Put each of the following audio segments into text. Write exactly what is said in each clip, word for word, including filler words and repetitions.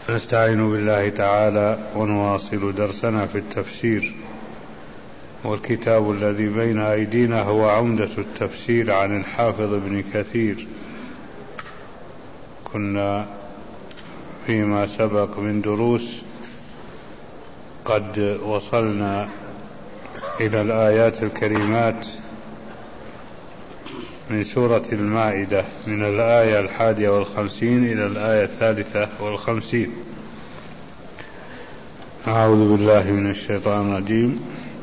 نستعين بالله تعالى ونواصل درسنا في التفسير، والكتاب الذي بين أيدينا هو عمدة التفسير عن الحافظ ابن كثير. كنا فيما سبق من دروس قد وصلنا إلى الآيات الكريمات من سورة المائدة من الآية الحادية والخمسين إلى الآية الثالثة والخمسين. أعوذ بالله من الشيطان الرجيم.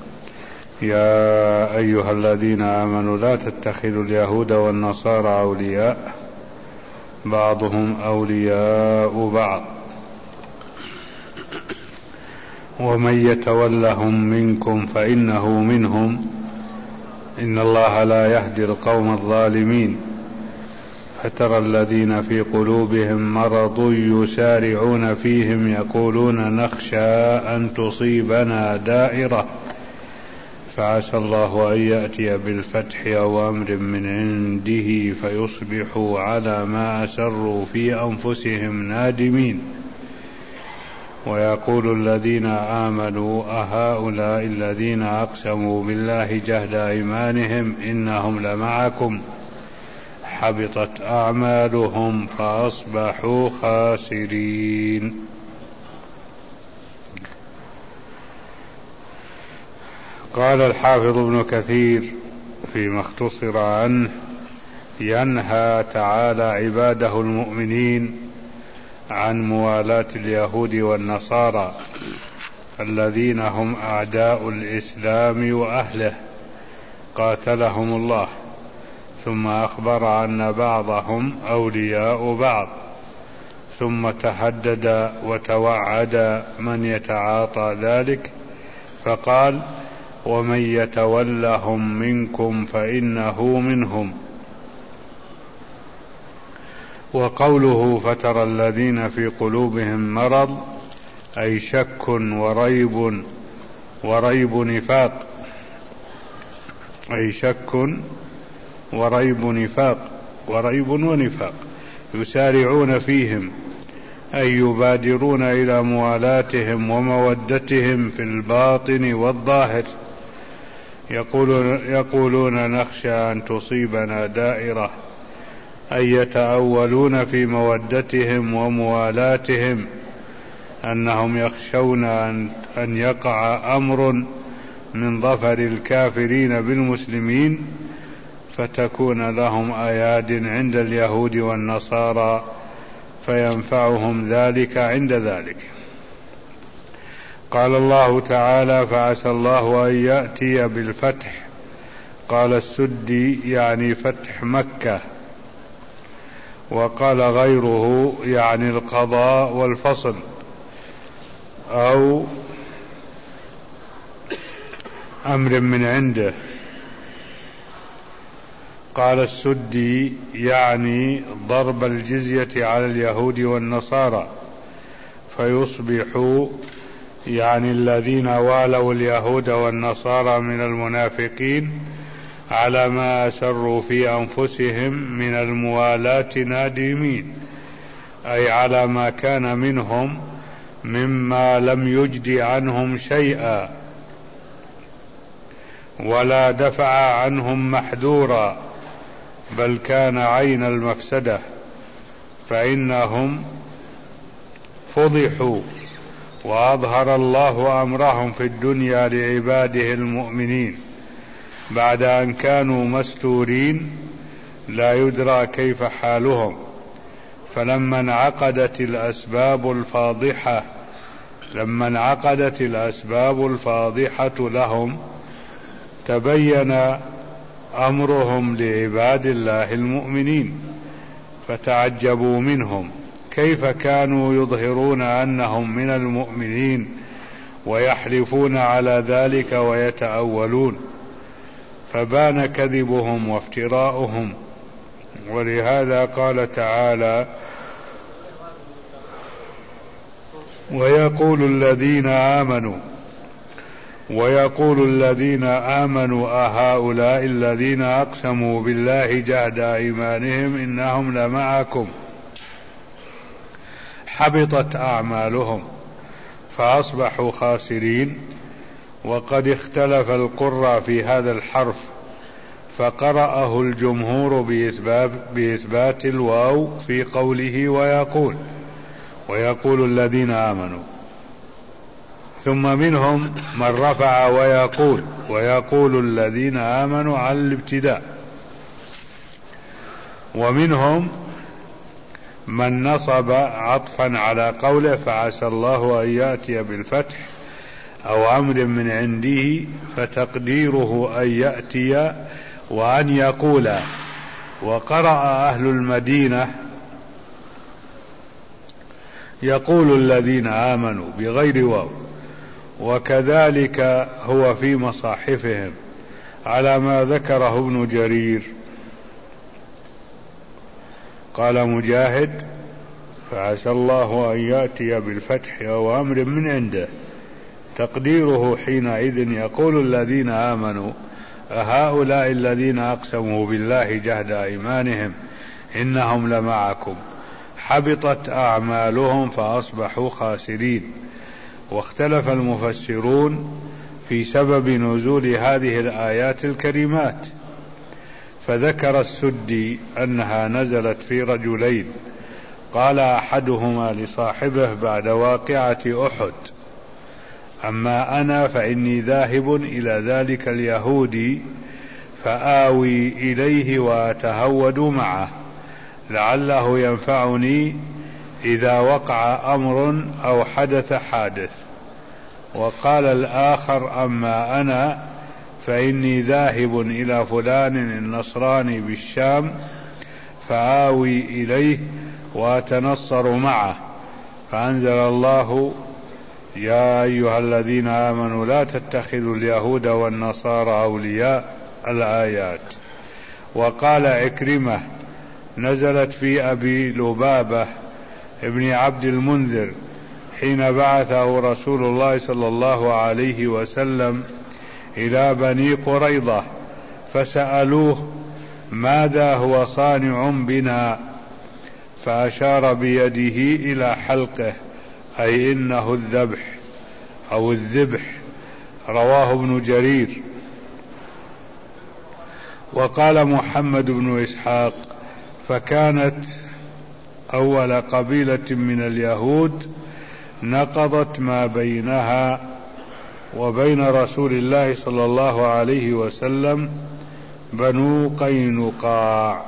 يا أيها الذين آمنوا لا تتخذوا اليهود والنصارى أولياء بعضهم أولياء بعض ومن يتولهم منكم فإنه منهم إن الله لا يهدي القوم الظالمين. فترى الذين في قلوبهم مرض يسارعون فيهم يقولون نخشى أن تصيبنا دائرة فعسى الله أن يأتي بالفتح أو أمر من عنده فيصبحوا على ما أسروا في أنفسهم نادمين. ويقول الذين آمنوا أهؤلاء الذين أقسموا بالله جهد أيمانهم إنهم لمعكم حبطت أعمالهم فأصبحوا خاسرين. قال الحافظ ابن كثير فيما اختصر عنه: ينهى تعالى عباده المؤمنين عن موالاة اليهود والنصارى الذين هم أعداء الإسلام وأهله قاتلهم الله، ثم أخبر أن بعضهم أولياء بعض، ثم تهدد وتوعد من يتعاطى ذلك فقال: ومن يتولهم منكم فإنه منهم. وقوله فترى الذين في قلوبهم مرض أي شك وريب وريب نفاق أي شك وريب نفاق وريب ونفاق يسارعون فيهم أي يبادرون إلى موالاتهم ومودتهم في الباطن والظاهر، يقولون, يقولون نخشى أن تصيبنا دائرة أي يتأولون في مودتهم وموالاتهم أنهم يخشون أن يقع أمر من ظفر الكافرين بالمسلمين فتكون لهم أياد عند اليهود والنصارى فينفعهم ذلك عند ذلك. قال الله تعالى: فعسى الله أن يأتي بالفتح. قال السدي يعني فتح مكة، وقال غيره يعني القضاء والفصل أو أمر من عنده. قال السدي يعني ضرب الجزية على اليهود والنصارى فيصبحوا يعني الذين والوا اليهود والنصارى من المنافقين على ما أسروا في أنفسهم من الموالاة نادمين، أي على ما كان منهم مما لم يجد عنهم شيئا ولا دفع عنهم محذورا بل كان عين المفسدة، فإنهم فضحوا وأظهر الله أمرهم في الدنيا لعباده المؤمنين بعد أن كانوا مستورين لا يدرى كيف حالهم. فلما انعقدت الأسباب الفاضحة لما انعقدت الأسباب الفاضحة لهم تبين أمرهم لعباد الله المؤمنين فتعجبوا منهم كيف كانوا يظهرون أنهم من المؤمنين ويحلفون على ذلك ويتأولون، فبان كذبهم وافتراؤهم. ولهذا قال تعالى: ويقول الذين آمنوا ويقول الذين آمنوا أهؤلاء الذين أقسموا بالله جهد أيمانهم إنهم لمعكم حبطت أعمالهم فأصبحوا خاسرين. وقد اختلف القراء في هذا الحرف، فقرأه الجمهور بإثبات, بإثبات الواو في قوله ويقول ويقول الذين آمنوا، ثم منهم من رفع ويقول ويقول الذين آمنوا على الابتداء، ومنهم من نصب عطفا على قوله فعسى الله أن يأتي بالفتح أو أمر من عنده، فتقديره أن يأتي وأن يقول. وقرأ أهل المدينة يقول الذين آمنوا بغير واو، وكذلك هو في مصاحفهم على ما ذكره ابن جرير. قال مجاهد فعسى الله أن يأتي بالفتح أو أمر من عنده، تقديره حينئذ يقول الذين آمنوا أهؤلاء الذين أقسموا بالله جهد أيمانهم إنهم لمعكم حبطت أعمالهم فأصبحوا خاسرين. واختلف المفسرون في سبب نزول هذه الآيات الكريمات، فذكر السدي أنها نزلت في رجلين، قال أحدهما لصاحبه بعد واقعة أحد أما أنا فإني ذاهب إلى ذلك اليهودي فآوي إليه وأتهود معه لعله ينفعني إذا وقع أمر أو حدث حادث. وقال الآخر أما أنا فإني ذاهب إلى فلان النصراني بالشام فآوي إليه وأتنصر معه، فأنزل الله يا أيها الذين آمنوا لا تتخذوا اليهود والنصارى أولياء الآيات. وقال عكرمة نزلت في أبي لبابة ابن عبد المنذر حين بعثه رسول الله صلى الله عليه وسلم إلى بني قريظة فسألوه ماذا هو صانع بنا، فأشار بيده إلى حلقه أي إنه الذبح أو الذبح، رواه ابن جرير. وقال محمد بن إسحاق فكانت أول قبيلة من اليهود نقضت ما بينها وبين رسول الله صلى الله عليه وسلم بنو قينقاع.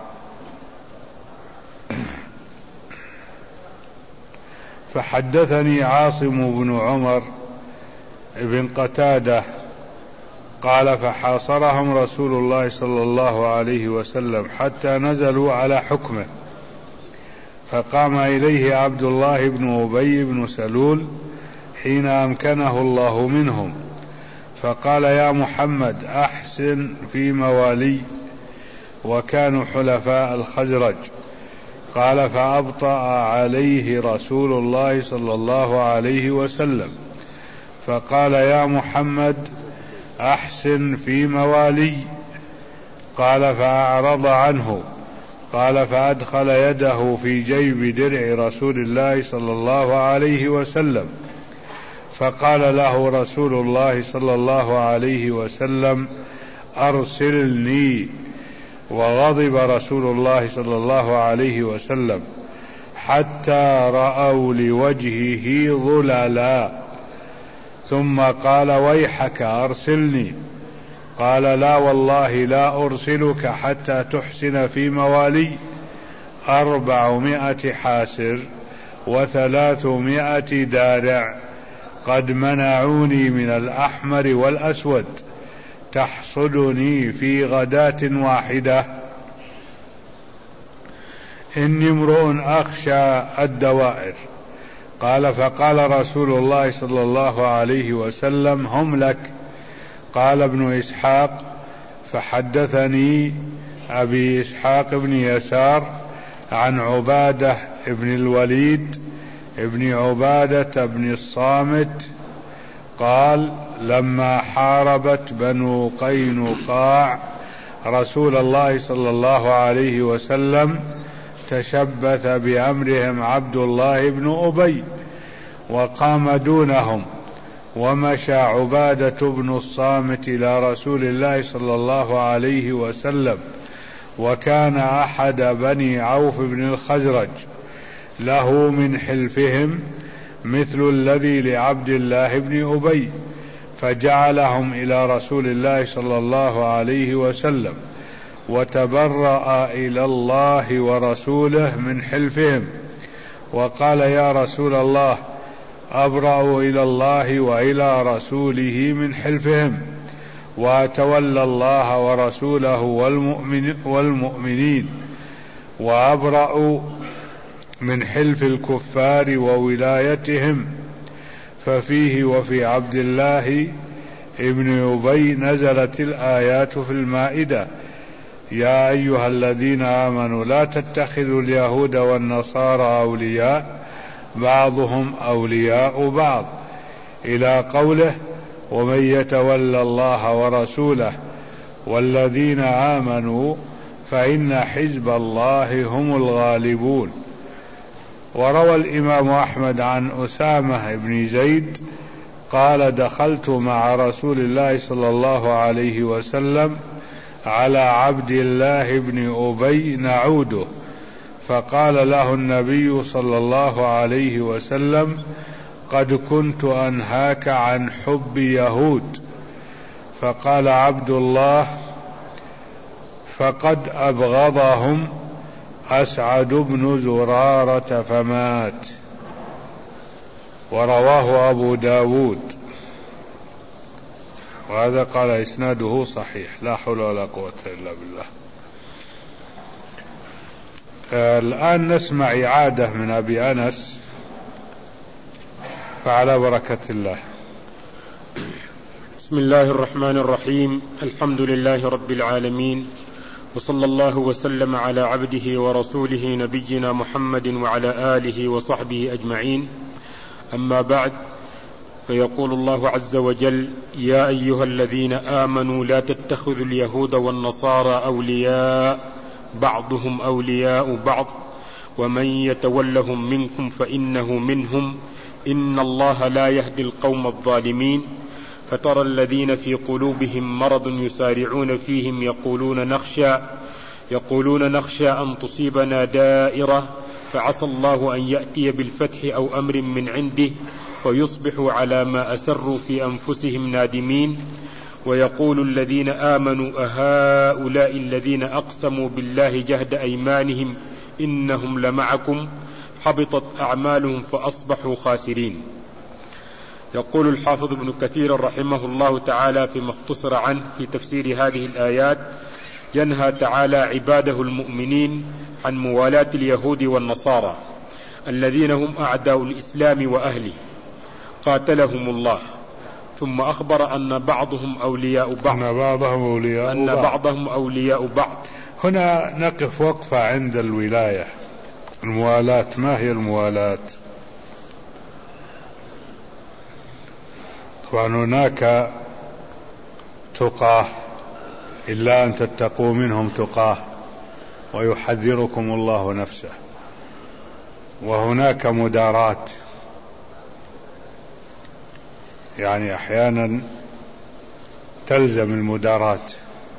فحدثني عاصم بن عمر بن قتادة قال فحاصرهم رسول الله صلى الله عليه وسلم حتى نزلوا على حكمه، فقام إليه عبد الله بن أبي بن سلول حين أمكنه الله منهم فقال يا محمد أحسن في موالي، وكانوا حلفاء الخزرج. قال فأبطأ عليه رسول الله صلى الله عليه وسلم فقال يا محمد أحسن في موالي. قال فأعرض عنه. قال فأدخل يده في جيب درع رسول الله صلى الله عليه وسلم فقال له رسول الله صلى الله عليه وسلم أرسلني. وغضب رسول الله صلى الله عليه وسلم حتى رأوا لوجهه ظللا، ثم قال ويحك أرسلني. قال لا والله لا أرسلك حتى تحسن في موالي أربعمائة حاسر وثلاثمائة دارع قد منعوني من الأحمر والأسود تحصدني في غداة واحدة، إني امرؤ أخشى الدوائر. قال فقال رسول الله صلى الله عليه وسلم هم لك. قال ابن إسحاق فحدثني أبي إسحاق بن يسار عن عبادة بن الوليد ابن عبادة بن الصامت قال لما حاربت بنو قينقاع رسول الله صلى الله عليه وسلم تشبث بأمرهم عبد الله بن أبي وقام دونهم، ومشى عبادة بن الصامت إلى رسول الله صلى الله عليه وسلم، وكان أحد بني عوف بن الخزرج، له من حلفهم مثل الذي لعبد الله بن أبي، فجعلهم إلى رسول الله صلى الله عليه وسلم، وتبرأ إلى الله ورسوله من حلفهم، وقال: يا رسول الله، أبرأ إلى الله وإلى رسوله من حلفهم، وأتولى الله ورسوله والمؤمن والمؤمنين، وأبرأ من حلف الكفار وولايتهم. ففيه وفي عبد الله ابن أبي نزلت الآيات في المائدة: يا أيها الذين آمنوا لا تتخذوا اليهود والنصارى أولياء بعضهم أولياء بعض، إلى قوله: ومن يتولى الله ورسوله والذين آمنوا فإن حزب الله هم الغالبون. وروى الإمام أحمد عن أسامة بن زيد قال: دخلت مع رسول الله صلى الله عليه وسلم على عبد الله بن أبي نعوده، فقال له النبي صلى الله عليه وسلم: قد كنت أنهاك عن حب يهود. فقال عبد الله: فقد أبغضهم أسعد بن زرارة فمات. ورواه أبو داود، وهذا قال إسناده صحيح، لا حول ولا قوة إلا بالله. الآن نسمع إعادة من أبي أنس، فعلى بركة الله. بسم الله الرحمن الرحيم. الحمد لله رب العالمين، وصلى الله وسلم على عبده ورسوله نبينا محمد وعلى آله وصحبه أجمعين. أما بعد، فيقول الله عز وجل: يا أيها الذين آمنوا لا تتخذوا اليهود والنصارى أولياء بعضهم أولياء بعض ومن يتولهم منكم فإنه منهم إن الله لا يهدي القوم الظالمين. فترى الذين في قلوبهم مرض يسارعون فيهم يقولون نخشى يقولون نخشى أن تصيبنا دائرة فعسى الله أن يأتي بالفتح أو أمر من عنده فيصبحوا على ما أسروا في أنفسهم نادمين. ويقول الذين آمنوا أهؤلاء الذين أقسموا بالله جهد أيمانهم إنهم لمعكم حبطت أعمالهم فأصبحوا خاسرين. يقول الحافظ ابن كثير رحمه الله تعالى فيما اختصر عنه في تفسير هذه الآيات: ينهى تعالى عباده المؤمنين عن موالاة اليهود والنصارى الذين هم أعداء الإسلام وأهله قاتلهم الله، ثم أخبر أن بعضهم أولياء بعض أن بعضهم أولياء أن بعض. بعضهم أولياء بعض. هنا نقف وقفة عند الولاية، الموالاة. ما هي الموالاة؟ طبعا هناك تقاه، إلا أن تتقوا منهم تقاه ويحذركم الله نفسه. وهناك مدارات، يعني أحيانا تلزم المدارات.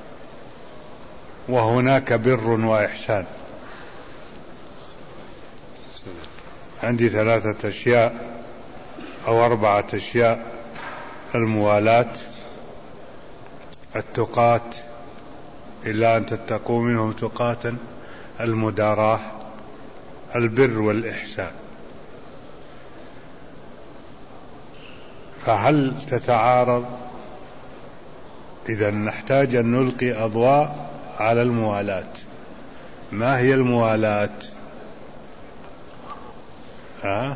وهناك بر وإحسان. عندي ثلاثة أشياء أو أربعة أشياء: الموالاة، التقاة إلا أن تتقوا منهم تقاة، المداراة، البر والإحسان. فهل تتعارض؟ إذا نحتاج أن نلقي أضواء على الموالاة. ما هي الموالاة؟ ها؟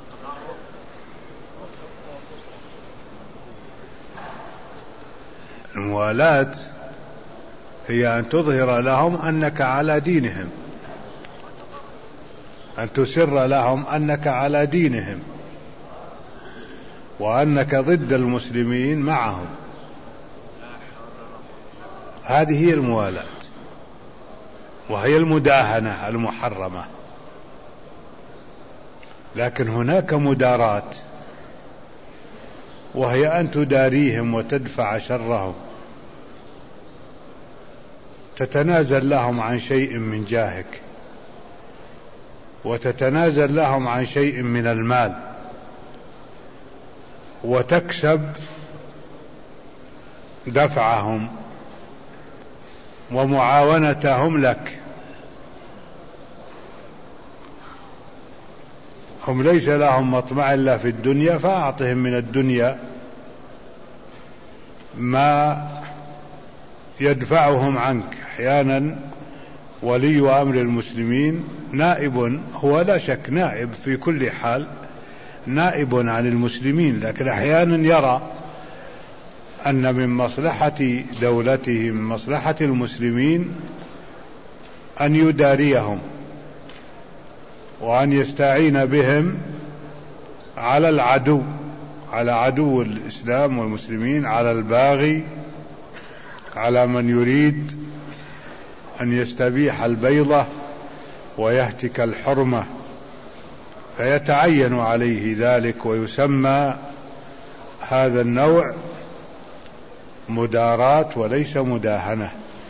الموالاة هي أن تظهر لهم أنك على دينهم، أن تسر لهم أنك على دينهم وأنك ضد المسلمين معهم. هذه هي الموالاة. وهي المداهنة المحرمة. لكن هناك مداراة، وهي أن تداريهم وتدفع شرهم، تتنازل لهم عن شيء من جاهك، وتتنازل لهم عن شيء من المال، وتكسب دفعهم ومعاونتهم لك. هم ليس لهم مطمع إلا في الدنيا، فأعطهم من الدنيا ما يدفعهم عنك. أحيانا ولي أمر المسلمين نائب، هو لا شك نائب في كل حال، نائب عن المسلمين، لكن أحيانا يرى أن من مصلحة دولته، من مصلحة المسلمين، أن يداريهم وأن يستعين بهم على العدو، على عدو الإسلام والمسلمين، على الباغي، على من يريد أن يستبيح البيضة ويهتك الحرمة، فيتعين عليه ذلك. ويسمى هذا النوع مداراة وليس مداهنة.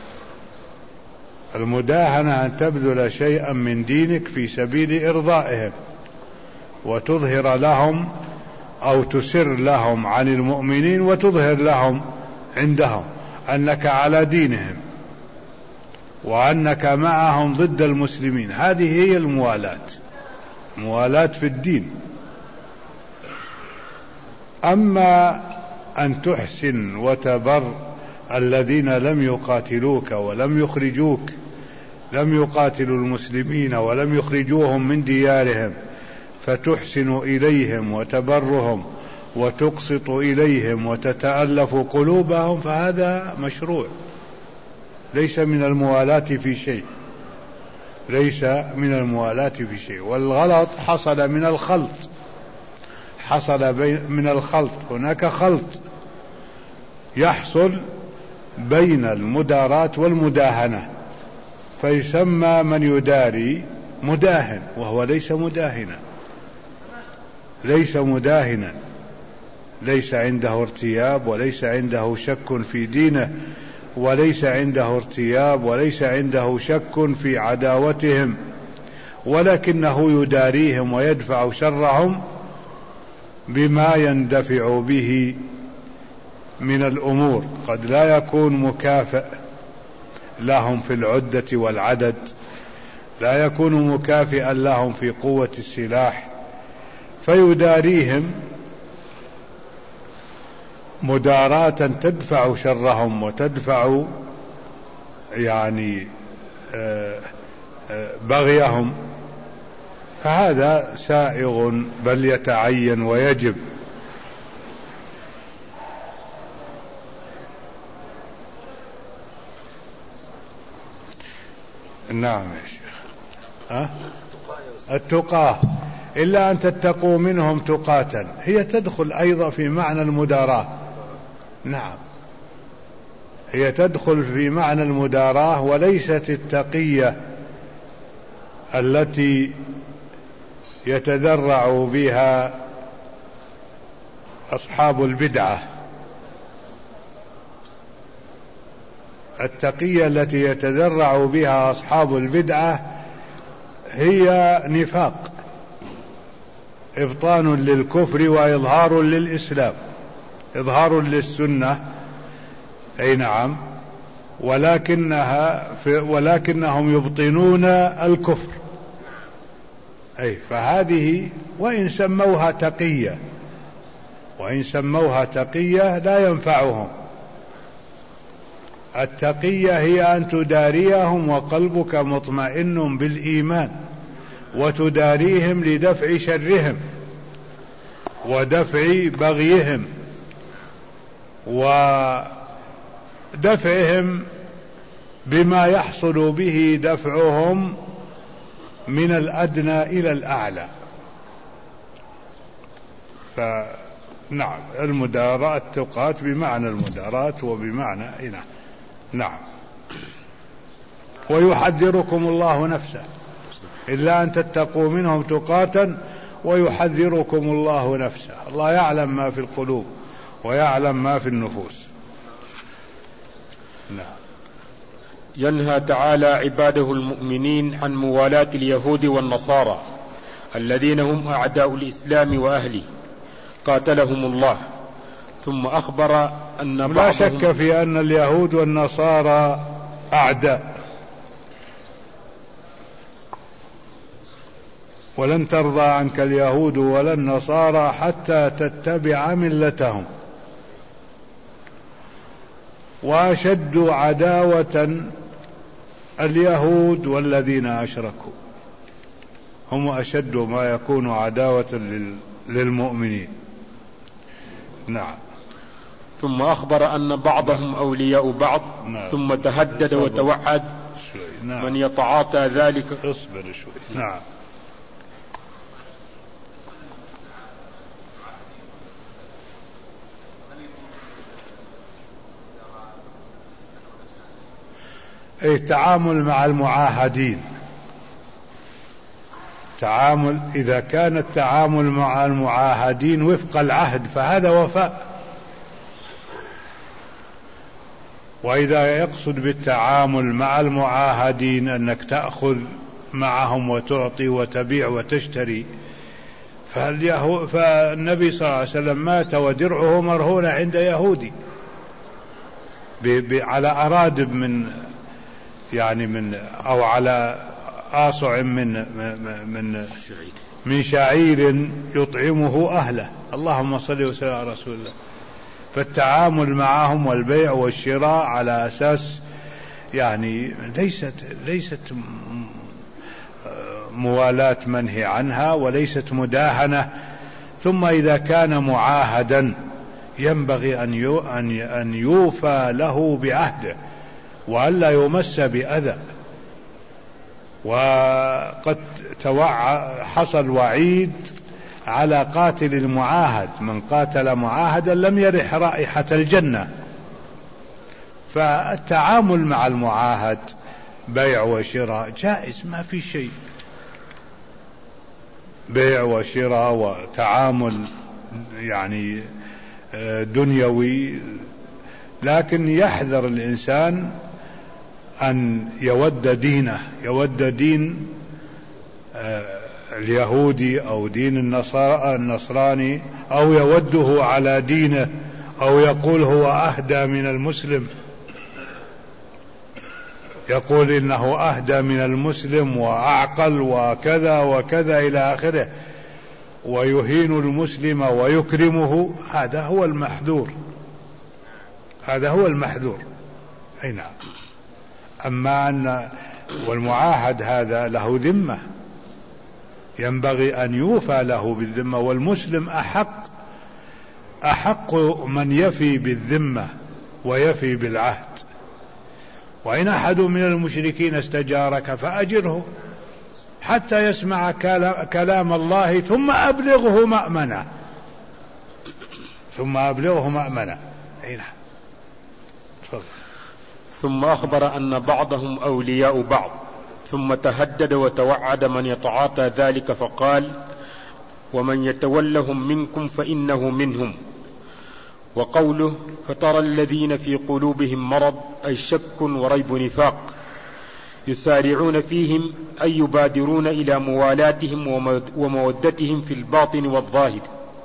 المداهنة أن تبذل شيئا من دينك في سبيل إرضائهم، وتظهر لهم أو تسر لهم عن المؤمنين، وتظهر لهم عندهم أنك على دينهم وأنك معهم ضد المسلمين. هذه هي الموالاة، موالاة في الدين. أما أن تحسن وتبر الذين لم يقاتلوك ولم يخرجوك، لم يقاتلوا المسلمين ولم يخرجوهم من ديارهم، فتحسن إليهم وتبرهم وتقسط إليهم وتتألف قلوبهم، فهذا مشروع، ليس من الموالاة في شيء، ليس من الموالاة في شيء. والغلط حصل من الخلط، حصل من الخلط. هناك خلط يحصل بين المداراة والمداهنة، فيسمى من يداري مداهن، وهو ليس مداهنا، ليس مداهنا، ليس عنده ارتياب، وليس عنده شك في دينه، وليس عنده ارتياب، وليس عنده شك في عداوتهم، ولكنه يداريهم ويدفع شرهم بما يندفع به من الأمور. قد لا يكون مكافئ لهم في العدة والعدد، لا يكون مكافئا لهم في قوة السلاح، فيداريهم مداراة تدفع شرهم وتدفع يعني بغيهم. فهذا سائغ بل يتعين ويجب. نعم يا شيخ. أه؟ التقاة، إلا أن تتقوا منهم تقاة، هي تدخل أيضا في معنى المداراة. نعم، هي تدخل في معنى المداراة، وليست التقية التي يتذرع بها أصحاب البدعة. التقية التي يتذرع بها أصحاب البدعة هي نفاق، إبطان للكفر وإظهار للإسلام، إظهار للسنة، أي نعم، ولكنها ولكنهم يبطنون الكفر. أي فهذه وإن سموها تقية، وإن سموها تقية لا ينفعهم. التقية هي أن تداريهم وقلبك مطمئن بالإيمان، وتداريهم لدفع شرهم ودفع بغيهم ودفعهم بما يحصل به دفعهم من الأدنى إلى الأعلى. فنعم، المداراة تقات بمعنى المداراة وبمعنى إنا. نعم. ويحذركم الله نفسه، إلا أن تتقوا منهم تقاتا ويحذركم الله نفسه. الله يعلم ما في القلوب ويعلم ما في النفوس. نعم. ينهى تعالى عباده المؤمنين عن موالاة اليهود والنصارى الذين هم أعداء الإسلام وأهله قاتلهم الله، ثم أخبر أن بعضهم لا شك في أن اليهود والنصارى أعداء، ولن ترضى عنك اليهود ولا النصارى حتى تتبع ملتهم. وأشد عداوة اليهود والذين أشركوا، هم أشد ما يكون عداوة للمؤمنين. نعم. ثم أخبر أن بعضهم أولياء بعض. نعم. ثم تهدد وتوعد. نعم. من يتعاطى ذلك. اصبر شوي. نعم. أي التعامل مع المعاهدين، تعامل إذا كان التعامل مع المعاهدين وفق العهد فهذا وفاء، وإذا يقصد بالتعامل مع المعاهدين أنك تأخذ معهم وتعطي وتبيع وتشتري، فالنبي صلى الله عليه وسلم مات ودرعه مرهون عند يهودي على أرادب من يعني من أو على آصع من من من شعير يطعمه أهله. اللهم صل وسلم على رسول الله. فالتعامل معهم والبيع والشراء على أساس يعني ليست ليست موالاة منهي عنها وليست مداهنة. ثم إذا كان معاهدا ينبغي أن يوفى له بعهده وألا يمس بأذى. وقد حصل وعيد على قاتل المعاهد، من قاتل معاهدا لم يرح رائحة الجنة. فالتعامل مع المعاهد بيع وشراء جائز، ما في شيء، بيع وشراء وتعامل يعني دنيوي، لكن يحذر الإنسان أن يود دينه، يود دين اليهودي أو دين النصراني، أو يوده على دينه، أو يقول هو أهدى من المسلم، يقول إنه أهدى من المسلم وأعقل وكذا وكذا إلى آخره، ويهين المسلم ويكرمه. هذا هو المحذور، هذا هو المحذور. أي نعم. أما أن والمعاهد هذا له ذمة، ينبغي أن يوفى له بالذمة، والمسلم أحق أحق من يفي بالذمة ويفي بالعهد. وإن أحد من المشركين استجارك فأجره حتى يسمع كلام الله ثم أبلغه مأمنة، ثم أبلغه مأمنة. أي نعم. تفضل. ثم أخبر أن بعضهم أولياء بعض، ثم تهدد وتوعد من يتعاطى ذلك فقال: ومن يتولهم منكم فإنه منهم. وقوله: فترى الذين في قلوبهم مرض، أي شك وريب نفاق، يسارعون فيهم أي يبادرون إلى موالاتهم ومودتهم في الباطن والظاهر،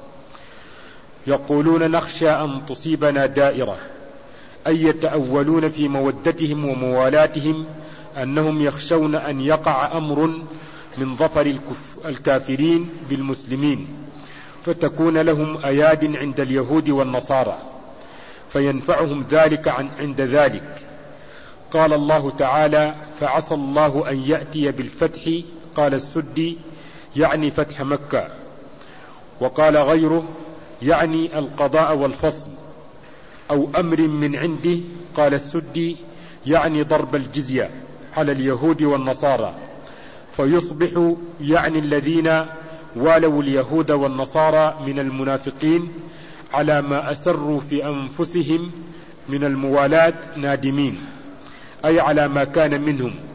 يقولون نخشى أن تصيبنا دائرة، أي يتأولون في مودتهم وموالاتهم أنهم يخشون أن يقع أمر من ظفر الكافرين بالمسلمين فتكون لهم أياد عند اليهود والنصارى فينفعهم ذلك عن عند ذلك. قال الله تعالى: فعسى الله أن يأتي بالفتح. قال السدي: يعني فتح مكة. وقال غيره: يعني القضاء والفصل أو أمر من عنده. قال السدي: يعني ضرب الجزية على اليهود والنصارى، فيصبح يعني الذين والوا اليهود والنصارى من المنافقين على ما أسروا في أنفسهم من الموالاة نادمين، أي على ما كان منهم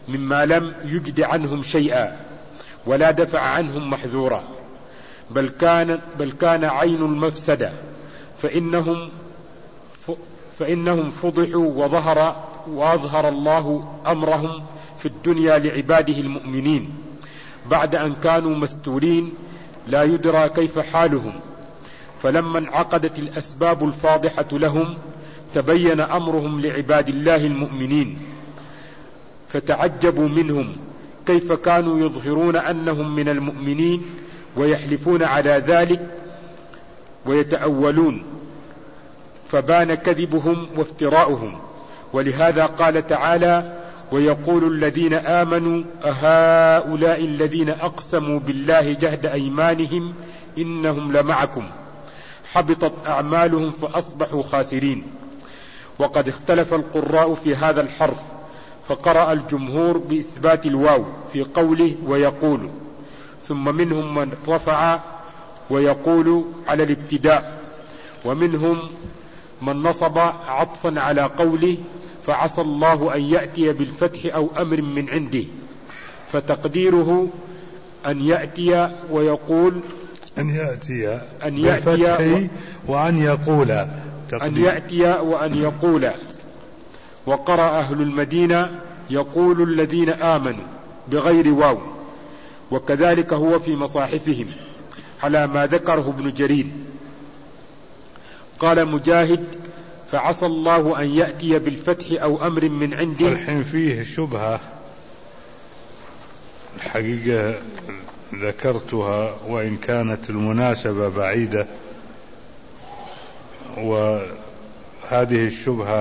مما لم يجد عنهم شيئا ولا دفع عنهم محذورا، بل كان, بل كان عين المفسدة، فإنهم, فإنهم فضحوا وظهر وأظهر الله أمرهم في الدنيا لعباده المؤمنين بعد أن كانوا مستورين لا يدرى كيف حالهم. فلما انعقدت الأسباب الفاضحة لهم تبين أمرهم لعباد الله المؤمنين، فتعجبوا منهم كيف كانوا يظهرون أنهم من المؤمنين ويحلفون على ذلك ويتأولون، فبان كذبهم وافتراؤهم. ولهذا قال تعالى: ويقول الذين آمنوا أهؤلاء الذين أقسموا بالله جهد أيمانهم إنهم لمعكم حبطت أعمالهم فأصبحوا خاسرين. وقد اختلف القراء في هذا الحرف، فقرأ الجمهور بإثبات الواو في قوله ويقول، ثم منهم من رفع ويقول على الابتداء، ومنهم من نصب عطفا على قوله فعسى الله أن يأتي بالفتح أو أمر من عنده، فتقديره أن يأتي ويقول أن يأتي أن يأتي وأن يقول أن يأتي وأن يقول. وقرأ أهل المدينة يقول الذين آمنوا بغير واو، وكذلك هو في مصاحفهم على ما ذكره ابن جرير. قال مجاهد فعسى الله أن يأتي بالفتح أو أمر من عنده. الحين فيه شبهة الحقيقة ذكرتها وإن كانت المناسبة بعيدة، وهذه الشبهة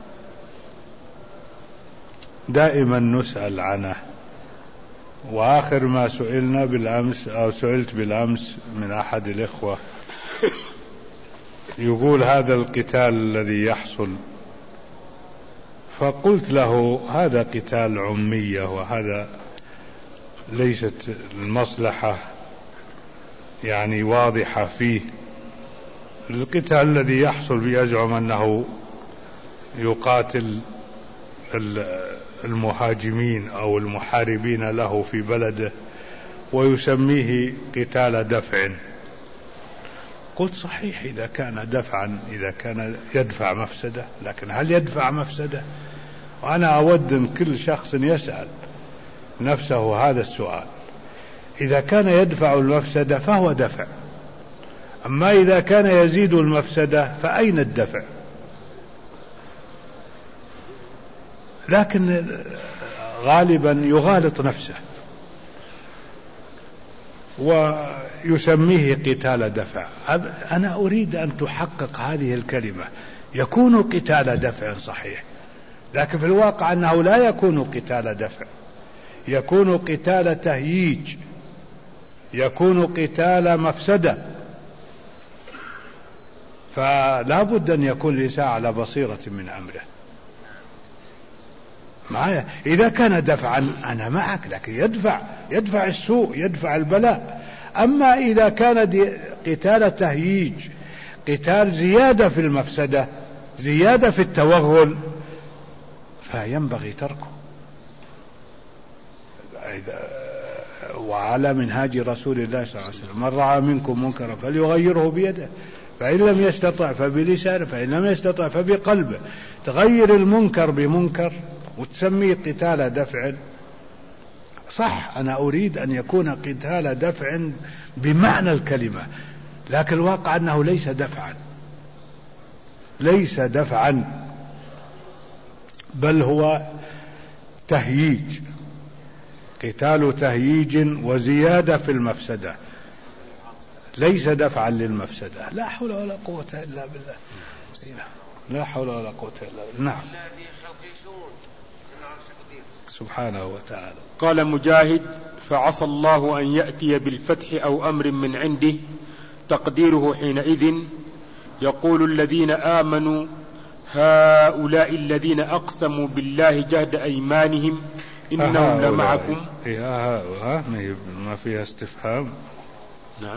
دائما نسأل عنه. وآخر ما سئلنا بالأمس أو سئلت بالأمس من أحد الإخوة يقول هذا القتال الذي يحصل، فقلت له هذا قتال عمية، وهذا ليست المصلحة يعني واضحة فيه. القتال الذي يحصل بيزعم أنه يقاتل المهاجمين أو المحاربين له في بلده ويسميه قتال دفع. قلت صحيح إذا كان دفعا، إذا كان يدفع مفسدة، لكن هل يدفع مفسدة؟ وأنا أود أن كل شخص يسأل نفسه هذا السؤال. إذا كان يدفع المفسدة فهو دفع، أما إذا كان يزيد المفسدة فأين الدفع؟ لكن غالبا يغالط نفسه ويسميه قتال دفع. أنا أريد أن تحقق هذه الكلمة، يكون قتال دفع صحيح، لكن في الواقع أنه لا يكون قتال دفع، يكون قتال تهييج، يكون قتال مفسدة. فلا بد أن يكون الإنسان على بصيرة من أمره معايا. إذا كان دفعا أنا معك، لكن يدفع يدفع السوء، يدفع البلاء. أما إذا كان قتال تهييج، قتال زيادة في المفسدة، زيادة في التوغل، فينبغي تركه. وعلى منهاج رسول الله صلى الله عليه وسلم: من رأى منكم منكرا فليغيره بيده، فإن لم يستطع فبلسانه، فإن لم يستطع فبقلبه. تغير المنكر بمنكر وتسميه قتال دفع، صح، أنا أريد أن يكون قتال دفع بمعنى الكلمة، لكن الواقع أنه ليس دفعا، ليس دفعا، بل هو تهييج، قتال تهييج وزيادة في المفسدة، ليس دفعا للمفسدة. لا حول ولا قوة إلا بالله، لا حول ولا قوة إلا بالله. نعم، سبحانه وتعالى. قال مجاهد فعسى الله أن يأتي بالفتح أو أمر من عنده، تقديره حينئذ يقول الذين آمنوا هؤلاء الذين أقسموا بالله جهد أيمانهم إنهم لمعكم. ها ما فيها استفهام. نعم،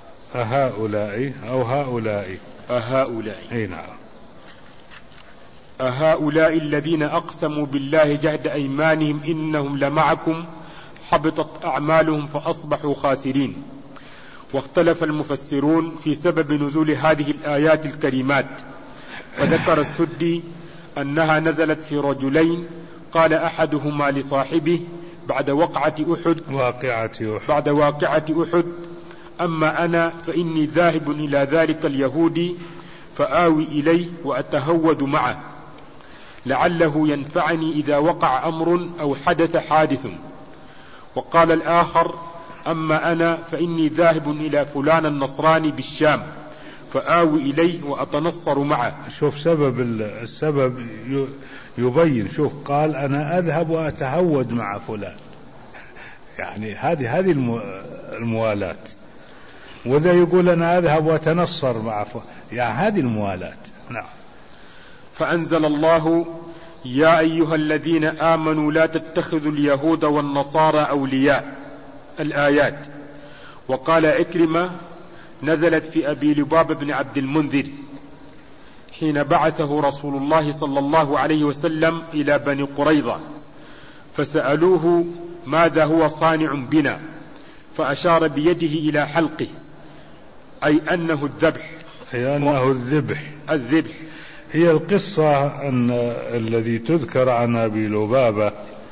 أهؤلاء أو هؤلاء؟ أهؤلاء. أي نعم. أهؤلاء الذين أقسموا بالله جهد أيمانهم إنهم لمعكم حبطت أعمالهم فأصبحوا خاسرين. واختلف المفسرون في سبب نزول هذه الآيات الكريمات، فذكر السدي أنها نزلت في رجلين قال أحدهما لصاحبه بعد وقعة أحد واقعة أحد بعد واقعة أحد: أما أنا فإني ذاهب إلى ذلك اليهودي فآوي إليه وأتهود معه لعله ينفعني إذا وقع أمر أو حدث حادث. وقال الآخر: أما أنا فإني ذاهب إلى فلان النصراني بالشام فآوي إليه وأتنصر معه. شوف سبب السبب يبين، شوف قال أنا أذهب وأتهود مع فلان، يعني هذه هذه الموالاة، وذا يقول أنا أذهب وأتنصر مع فلان، يعني هذه الموالاة. نعم. فأنزل الله: يا أيها الذين آمنوا لا تتخذوا اليهود والنصارى أولياء، الآيات. وقال عكرمة: نزلت في أبي لبابة بن عبد المنذر حين بعثه رسول الله صلى الله عليه وسلم إلى بني قريظة، فسألوه ماذا هو صانع بنا، فأشار بيده إلى حلقه، أي أنه الذبح أي أنه الذبح الذبح هي القصة أن الذي تذكر عن أبي لبابة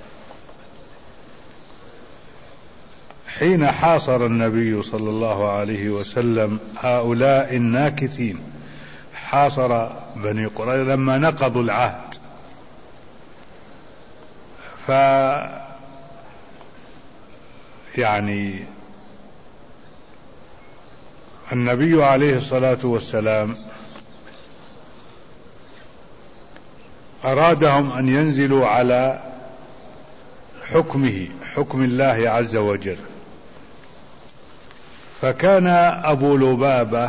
حين حاصر النبي صلى الله عليه وسلم هؤلاء الناكثين، حاصر بني قريظة لما نقضوا العهد، ف يعني النبي عليه الصلاة والسلام أرادهم أن ينزلوا على حكمه، حكم الله عز وجل. فكان أبو لبابة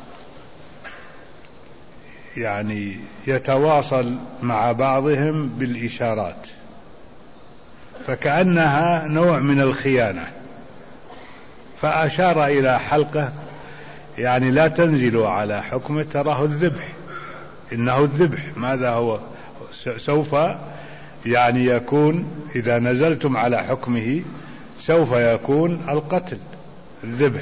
يعني يتواصل مع بعضهم بالإشارات، فكأنها نوع من الخيانة، فأشار إلى حلقه يعني لا تنزلوا على حكمه، تراه الذبح، إنه الذبح. ماذا هو؟ سوف يعني يكون إذا نزلتم على حكمه سوف يكون القتل، الذبح.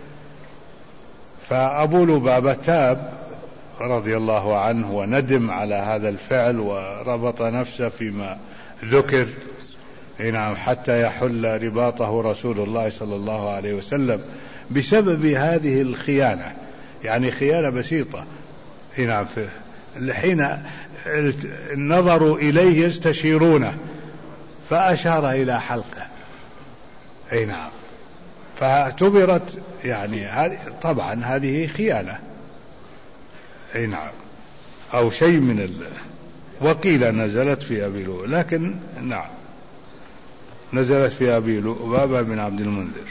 فأبو لبابة تاب رضي الله عنه وندم على هذا الفعل وربط نفسه فيما ذكر، نعم، حتى يحل رباطه رسول الله صلى الله عليه وسلم بسبب هذه الخيانة، يعني خيانة بسيطة. نعم، حين نظروا إليه يستشيرونه فأشار إلى حلقه، أي نعم، فاعتبرت يعني هذه طبعا هذه خيانة، أي نعم، أو شيء من ال... وقيل نزلت في أبي لبابة، لكن نعم نزلت في أبي لبابة بن عبد المنذر.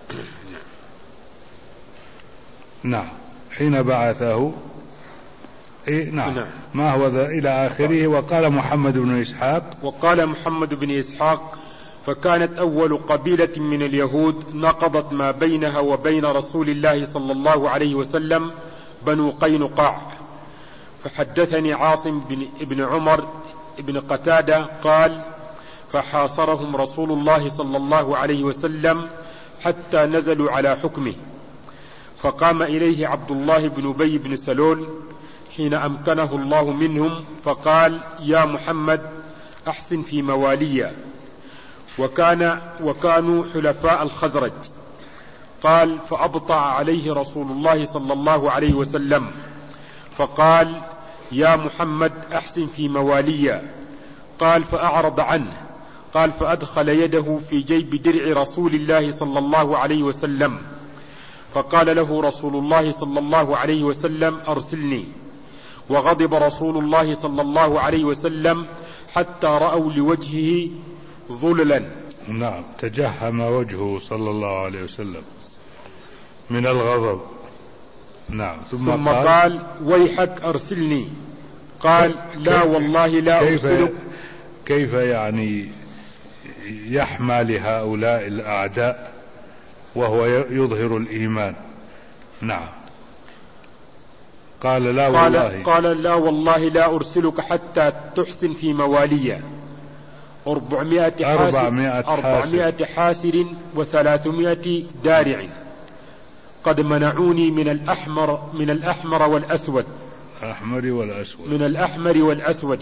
نعم، حين بعثه. إيه نعم. نعم. ما هو ذا إلى آخره. وقال محمد بن إسحاق وقال محمد بن إسحاق: فكانت أول قبيلة من اليهود نقضت ما بينها وبين رسول الله صلى الله عليه وسلم بنو قينقاع. فحدثني عاصم بن ابن عمر ابن قتادة قال: فحاصرهم رسول الله صلى الله عليه وسلم حتى نزلوا على حكمه، فقام إليه عبد الله بن أبي بن سلول حين أمكنه الله منهم فقال: يا محمد أحسن في مواليا. وكان وكانوا حلفاء الخزرج. قال: فأبطأ عليه رسول الله صلى الله عليه وسلم فقال: يا محمد أحسن في مواليا. قال: فأعرض عنه. قال: فأدخل يده في جيب درع رسول الله صلى الله عليه وسلم، فقال له رسول الله صلى الله عليه وسلم: أرسلني. وغضب رسول الله صلى الله عليه وسلم حتى رأوا لوجهه ظللا. نعم، تجهم وجهه صلى الله عليه وسلم من الغضب. نعم. ثم, ثم قال, قال: ويحك أرسلني. قال: لا والله لا كيف أرسلك. كيف يعني يحمى لهؤلاء الأعداء وهو يظهر الإيمان؟ نعم. قال لا قال, والله قال لا والله لا أرسلك حتى تحسن في موالية أربعمائة حاسر, أربعمائة حاسر وثلاثمائة دارع قد منعوني من الأحمر من الأحمر والأسود الأحمر والأسود من الأحمر والأسود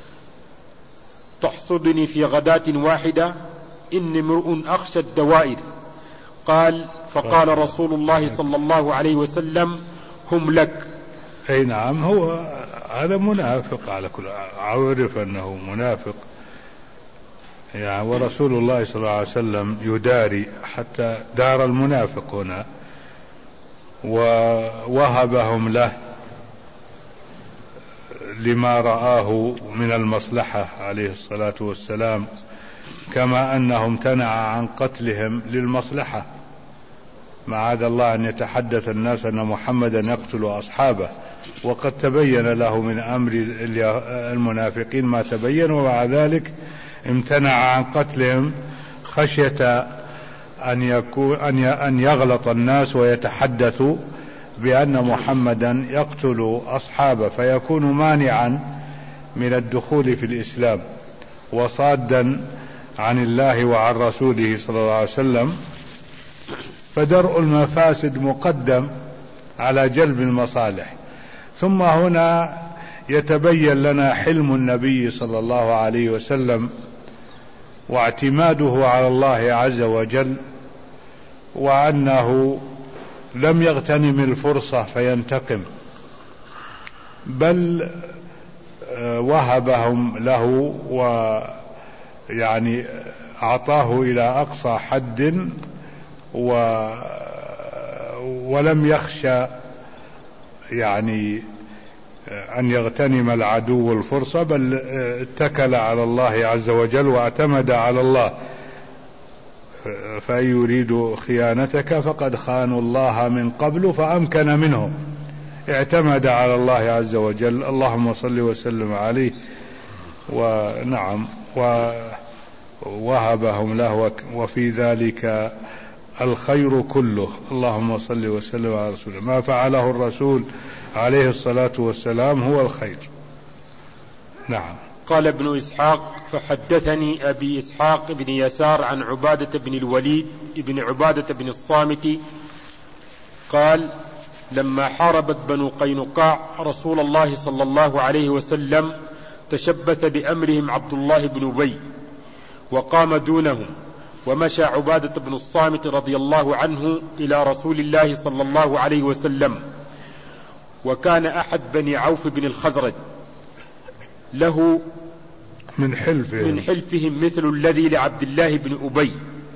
تحصدني في غداة واحدة إني امرؤ أخشى الدوائر. قال فقال رسول الله صلى الله عليه وسلم هم لك. أي نعم، هو هذا منافق على كل عرف أنه منافق يعني، ورسول الله صلى الله عليه وسلم يداري حتى دار المنافق هنا ووهبهم له لما رآه من المصلحة عليه الصلاة والسلام، كما أنه امتنع عن قتلهم للمصلحة، معاذ الله أن يتحدث الناس أن محمدا يقتل أصحابه، وقد تبين له من أمر المنافقين ما تبين، ومع ذلك امتنع عن قتلهم خشية أن يكون أن يغلط الناس ويتحدثوا بأن محمدا يقتل أصحابه فيكون مانعا من الدخول في الإسلام وصادا عن الله وعن رسوله صلى الله عليه وسلم. فدرء المفاسد مقدم على جلب المصالح. ثم هنا يتبين لنا حلم النبي صلى الله عليه وسلم واعتماده على الله عز وجل، وأنه لم يغتنم الفرصة فينتقم، بل وهبهم له ويعني أعطاه إلى أقصى حد، و ولم يخشى يعني أن يغتنم العدو الفرصة، بل اتكل على الله عز وجل واعتمد على الله. فإن يريدوا خيانتك فقد خانوا الله من قبل فأمكن منهم، اعتمد على الله عز وجل. اللهم صل وسلم عليه. ونعم ووهبهم له، وفي ذلك الخير كله. اللهم صل وسلم على رسوله. ما فعله الرسول عليه الصلاة والسلام هو الخير. نعم. قال ابن إسحاق فحدثني أبي إسحاق بن يسار عن عبادة بن الوليد بن عبادة بن الصامت قال لما حاربت بنو قينقاع رسول الله صلى الله عليه وسلم تشبث بأمرهم عبد الله بن أبي وقام دونهم، ومشى عبادة بن الصامت رضي الله عنه إلى رسول الله صلى الله عليه وسلم، وكان أحد بني عوف بن الخزرج له من حلفهم, من حلفهم مثل الذي لعبد الله بن أبي،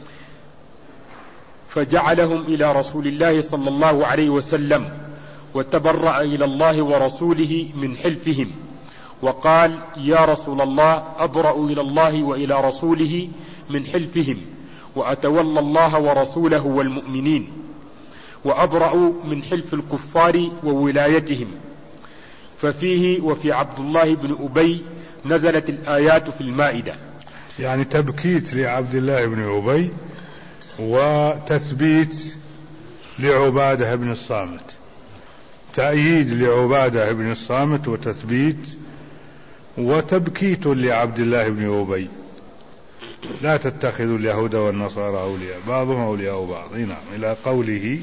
فجعلهم إلى رسول الله صلى الله عليه وسلم وتبرأ إلى الله ورسوله من حلفهم، وقال يا رسول الله أبرأ إلى الله وإلى رسوله من حلفهم، وأتولى الله ورسوله والمؤمنين، وأبرأ من حلف الكفار وولايتهم. ففيه وفي عبد الله بن أبي نزلت الآيات في المائدة. يعني تبكيت لعبد الله بن أبي وتثبيت لعبادة بن الصامت، تأييد لعبادة بن الصامت وتثبيت وتبكيت لعبد الله بن أبي. لا تتخذوا اليهود والنصارى أولياء بعضهم أولياء بعض. نعم، إلى قوله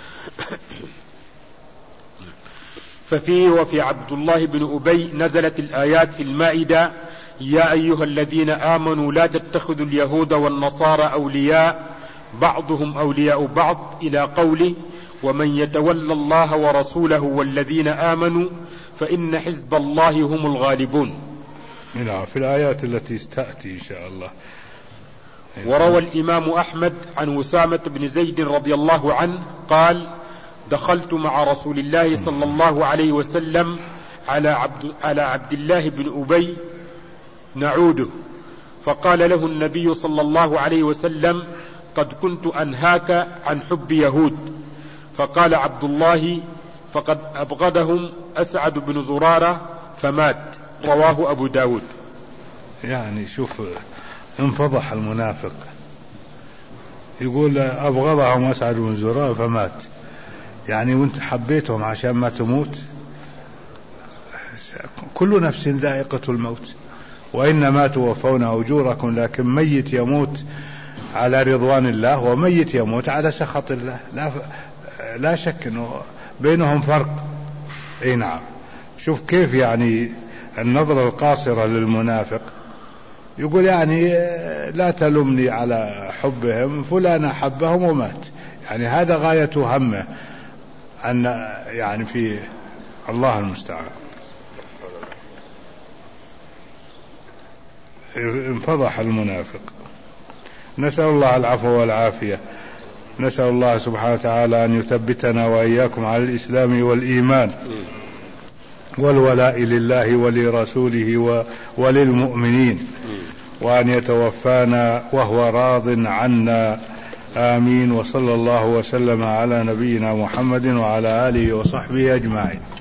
ففيه وفي عبد الله بن أبي نزلت الآيات في المائدة يا أيها الذين آمنوا لا تتخذوا اليهود والنصارى أولياء بعضهم أولياء بعض إلى قوله ومن يتولى الله ورسوله والذين آمنوا فإن حزب الله هم الغالبون. نعم، في الآيات التي ستأتي إن شاء الله. وروى الإمام أحمد عن وسامة بن زيد رضي الله عنه قال دخلت مع رسول الله صلى الله عليه وسلم على عبد, على عبد الله بن أبي نعوده، فقال له النبي صلى الله عليه وسلم قد كنت أنهاك عن حب يهود. فقال عبد الله فقد أبغضهم أسعد بن زرارة فمات. رواه أبو داود. يعني شوف انفضح المنافق، يقول أبغضهم أسعد بن زرارة فمات، يعني وانت حبيتهم عشان ما تموت؟ كل نفس ذائقة الموت وإنما توفون أجوركم، لكن ميت يموت على رضوان الله وميت يموت على سخط الله، لا, لا شك أنه بينهم فرق. اي نعم. شوف كيف يعني النظرة القاصرة للمنافق، يقول يعني لا تلمني على حبهم، فلان حبهم ومات، يعني هذا غاية همه أن يعني في الله المستعان. انفضح المنافق. نسأل الله العفو والعافية. نسأل الله سبحانه وتعالى أن يثبتنا وإياكم على الإسلام والإيمان والولاء لله ولرسوله وللمؤمنين، وأن يتوفانا وهو راض عنا، آمين. وصلى الله وسلم على نبينا محمد وعلى آله وصحبه أجمعين.